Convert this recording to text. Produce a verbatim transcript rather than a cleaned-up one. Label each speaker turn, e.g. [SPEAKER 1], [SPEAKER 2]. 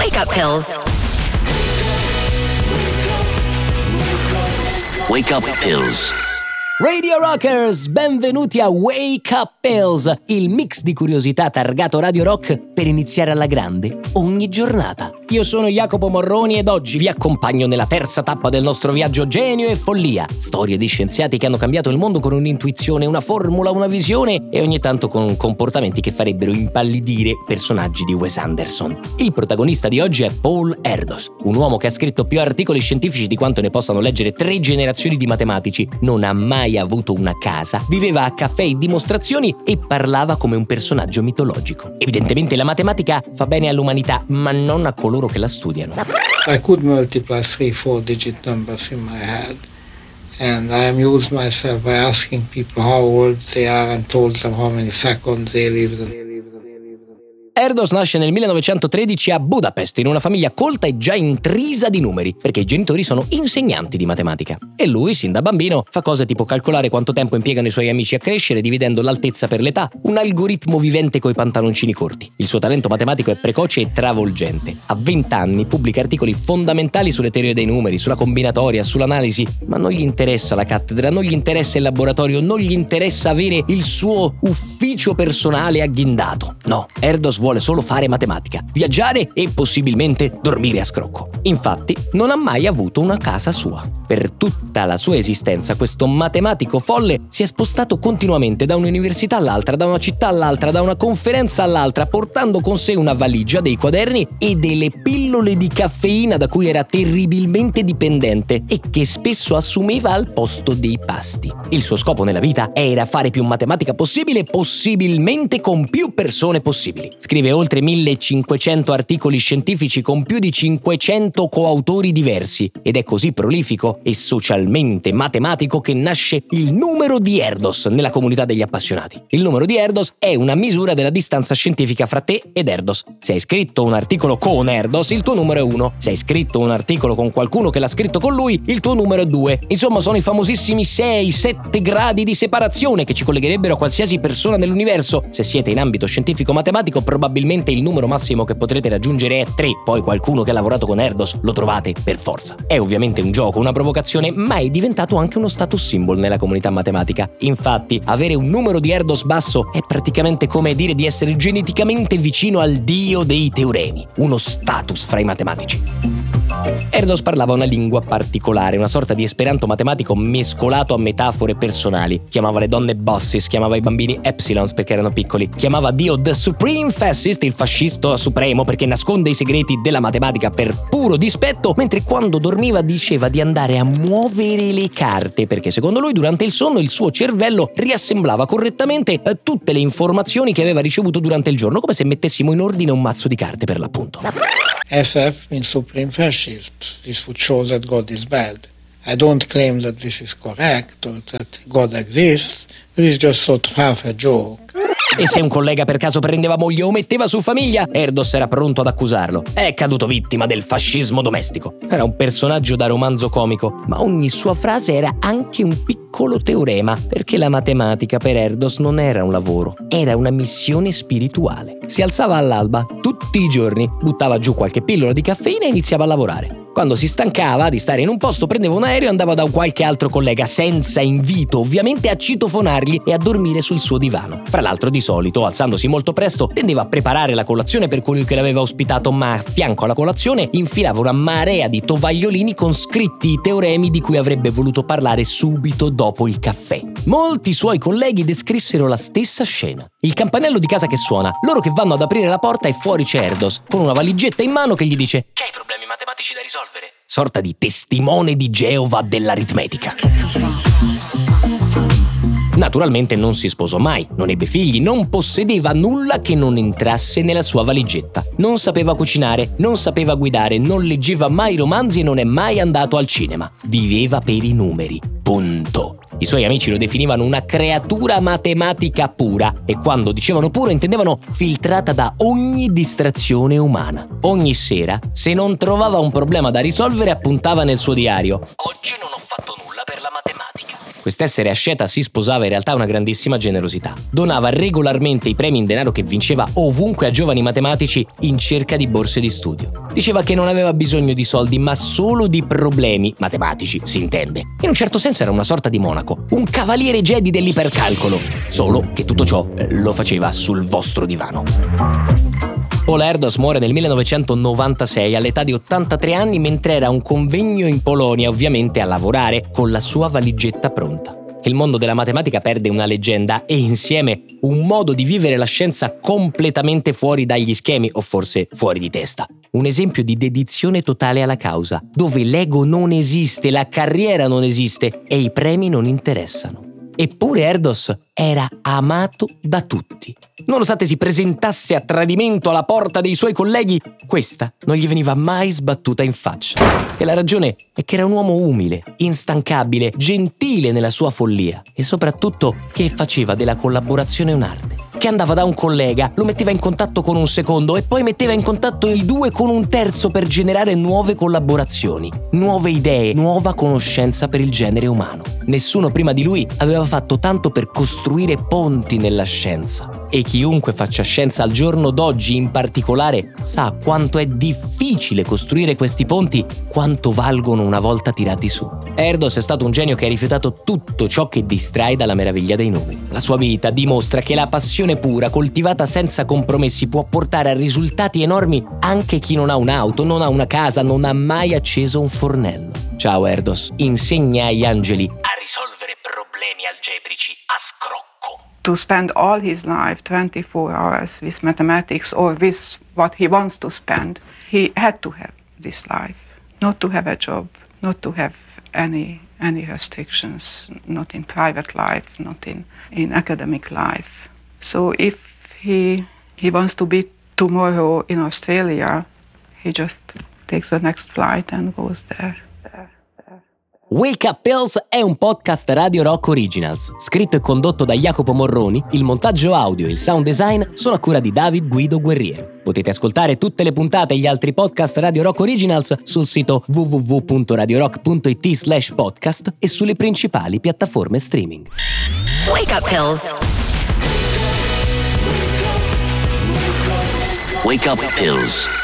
[SPEAKER 1] Wake up pills.
[SPEAKER 2] Wake up pills.
[SPEAKER 3] Radio Rockers, benvenuti a Wake Up Pills, il mix di curiosità targato Radio Rock per iniziare alla grande ogni giornata. Io sono Jacopo Morroni ed oggi vi accompagno nella terza tappa del nostro viaggio genio e follia. Storie di scienziati che hanno cambiato il mondo con un'intuizione, una formula, una visione e ogni tanto con comportamenti che farebbero impallidire personaggi di Wes Anderson. Il protagonista di oggi è Paul Erdos, un uomo che ha scritto più articoli scientifici di quanto ne possano leggere tre generazioni di matematici, non ha mai avuto una casa, viveva a caffè e dimostrazioni e parlava come un personaggio mitologico. Evidentemente la matematica fa bene all'umanità, ma non a coloro che la studiano.
[SPEAKER 4] I could multiply three, four digit numbers in my head. And I amused myself by asking people how old they are and told them how many seconds they lived.
[SPEAKER 3] Erdos nasce nel millenovecentotredici a Budapest in una famiglia colta e già intrisa di numeri, perché i genitori sono insegnanti di matematica. E lui, sin da bambino, fa cose tipo calcolare quanto tempo impiegano i suoi amici a crescere dividendo l'altezza per l'età, un algoritmo vivente coi pantaloncini corti. Il suo talento matematico è precoce e travolgente. A venti anni pubblica articoli fondamentali sulle teorie dei numeri, sulla combinatoria, sull'analisi, ma non gli interessa la cattedra, non gli interessa il laboratorio, non gli interessa avere il suo ufficio personale agghindato. No, Erdos vuole solo fare matematica, viaggiare e possibilmente dormire a scrocco. Infatti, non ha mai avuto una casa sua. Per tutta la sua esistenza, questo matematico folle si è spostato continuamente da un'università all'altra, da una città all'altra, da una conferenza all'altra, portando con sé una valigia, dei quaderni e delle pillole di caffeina da cui era terribilmente dipendente e che spesso assumeva al posto dei pasti. Il suo scopo nella vita era fare più matematica possibile, possibilmente con più persone possibili. Scrive oltre millecinquecento articoli scientifici con più di cinquecento coautori diversi ed è così prolifico e socialmente matematico che nasce il numero di Erdos nella comunità degli appassionati. Il numero di Erdos è una misura della distanza scientifica fra te ed Erdos. Se hai scritto un articolo con Erdos, il tuo numero è uno. Se hai scritto un articolo con qualcuno che l'ha scritto con lui, il tuo numero è due. Insomma, sono i famosissimi sei sette gradi di separazione che ci collegherebbero a qualsiasi persona nell'universo. Se siete in ambito scientifico-matematico, probabilmente il numero massimo che potrete raggiungere è tre. Poi qualcuno che ha lavorato con Erdos lo trovate per forza. È ovviamente un gioco, una provocazione, ma è diventato anche uno status symbol nella comunità matematica. Infatti, avere un numero di Erdos basso è praticamente come dire di essere geneticamente vicino al dio dei teoremi, uno status fra i matematici. Erdos parlava una lingua particolare, una sorta di esperanto matematico mescolato a metafore personali. Chiamava le donne bosses, chiamava i bambini epsilons perché erano piccoli, chiamava Dio the Supreme Fascist, il fascista supremo perché nasconde i segreti della matematica per puro dispetto, mentre quando dormiva diceva di andare a muovere le carte perché secondo lui durante il sonno il suo cervello riassemblava correttamente eh, tutte le informazioni che aveva ricevuto durante il giorno, come se mettessimo in ordine un mazzo di carte per l'appunto.
[SPEAKER 4] S F means Supreme Fascist. This would show that God is bad. I don't claim that this is correct or that God exists, but it's just sort of half a joke.
[SPEAKER 3] E se un collega per caso prendeva moglie o metteva su famiglia, Erdos era pronto ad accusarlo. È caduto vittima del fascismo domestico. Era un personaggio da romanzo comico, ma ogni sua frase era anche un piccolo teorema, perché la matematica per Erdos non era un lavoro, era una missione spirituale. Si alzava all'alba tutti i giorni, buttava giù qualche pillola di caffeina e iniziava a lavorare. Quando si stancava di stare in un posto, prendeva un aereo e andava da qualche altro collega, senza invito ovviamente, a citofonargli e a dormire sul suo divano. Fra l'altro, di solito, alzandosi molto presto, tendeva a preparare la colazione per colui che l'aveva ospitato, ma a fianco alla colazione infilava una marea di tovagliolini con scritti i teoremi di cui avrebbe voluto parlare subito dopo il caffè. Molti suoi colleghi descrissero la stessa scena. Il campanello di casa che suona, loro che vanno ad aprire la porta e fuori c'è Erdos, con una valigetta in mano che gli dice: «Che hai problemi matematici da risolvere?» Sorta di testimone di Geova dell'aritmetica. Naturalmente non si sposò mai, non ebbe figli, non possedeva nulla che non entrasse nella sua valigetta. Non sapeva cucinare, non sapeva guidare, non leggeva mai romanzi e non è mai andato al cinema. Viveva per i numeri. Punto. I suoi amici lo definivano una creatura matematica pura e quando dicevano pura intendevano filtrata da ogni distrazione umana. Ogni sera, se non trovava un problema da risolvere, appuntava nel suo diario: «Oggi non ho fatto nulla per la matematica». Quest'essere asceta si sposava in realtà una grandissima generosità. Donava regolarmente i premi in denaro che vinceva ovunque a giovani matematici in cerca di borse di studio. Diceva che non aveva bisogno di soldi, ma solo di problemi matematici, si intende. In un certo senso era una sorta di monaco, un cavaliere Jedi dell'ipercalcolo, solo che tutto ciò lo faceva sul vostro divano. Paul Erdos muore nel millenovecentonovantasei all'età di ottantatré anni mentre era a un convegno in Polonia, ovviamente a lavorare con la sua valigetta pronta. Il mondo della matematica perde una leggenda e insieme un modo di vivere la scienza completamente fuori dagli schemi, o forse fuori di testa. Un esempio di dedizione totale alla causa, dove l'ego non esiste, la carriera non esiste e i premi non interessano. Eppure Erdos era amato da tutti. Nonostante si presentasse a tradimento alla porta dei suoi colleghi, questa non gli veniva mai sbattuta in faccia. E la ragione è che era un uomo umile, instancabile, gentile nella sua follia e soprattutto che faceva della collaborazione un'arte. Che andava da un collega, lo metteva in contatto con un secondo e poi metteva in contatto i due con un terzo per generare nuove collaborazioni, nuove idee, nuova conoscenza per il genere umano. Nessuno prima di lui aveva fatto tanto per costruire ponti nella scienza. E chiunque faccia scienza al giorno d'oggi in particolare sa quanto è difficile costruire questi ponti, quanto valgono una volta tirati su. Erdos è stato un genio che ha rifiutato tutto ciò che distrae dalla meraviglia dei numeri. La sua vita dimostra che la passione pura, coltivata senza compromessi, può portare a risultati enormi anche chi non ha un'auto, non ha una casa, non ha mai acceso un fornello. Ciao Erdos, insegna agli angeli a risolvere problemi algebrici a scrocco.
[SPEAKER 1] To spend all his life, twenty-four hours, with mathematics or with what he wants to spend, he had to have this life. Not to have a job, not to have any any restrictions, not in private life, not in, in academic life. So if he he wants to be tomorrow in Australia, he just takes the next flight and goes there. there, there.
[SPEAKER 3] Wake Up Pills è un podcast Radio Rock Originals, scritto e condotto da Jacopo Morroni. Il montaggio audio e il sound design sono a cura di David Guido Guerriero. Potete ascoltare tutte le puntate e gli altri podcast Radio Rock Originals sul sito w w w punto radio rock punto i t slash podcast e sulle principali piattaforme streaming.
[SPEAKER 2] Wake Up Pills. Wake Up Pills.